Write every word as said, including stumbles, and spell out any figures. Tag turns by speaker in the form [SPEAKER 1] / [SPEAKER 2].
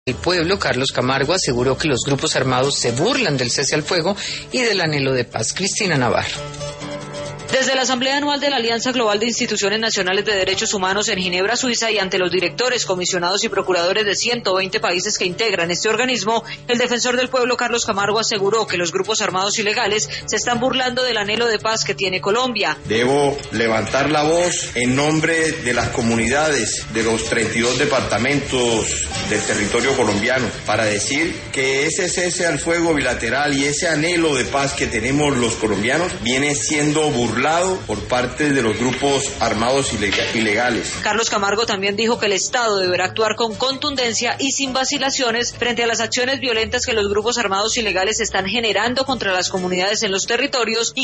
[SPEAKER 1] El pueblo, Carlos Camargo, aseguró que los grupos armados se burlan del cese al fuego y del anhelo de paz. Cristina Navarro.
[SPEAKER 2] Desde la Asamblea Anual de la Alianza Global de Instituciones Nacionales de Derechos Humanos en Ginebra, Suiza, y ante los directores, comisionados y procuradores de ciento veinte países que integran este organismo, el defensor del pueblo, Carlos Camargo, aseguró que los grupos armados ilegales se están burlando del anhelo de paz que tiene Colombia.
[SPEAKER 3] Debo levantar la voz en nombre de las comunidades de los treinta y dos departamentos del territorio colombiano para decir que ese cese al fuego bilateral y ese anhelo de paz que tenemos los colombianos viene siendo burlado por parte de los grupos armados ilegales.
[SPEAKER 2] Carlos Camargo también dijo que el Estado deberá actuar con contundencia y sin vacilaciones frente a las acciones violentas que los grupos armados ilegales están generando contra las comunidades en los territorios y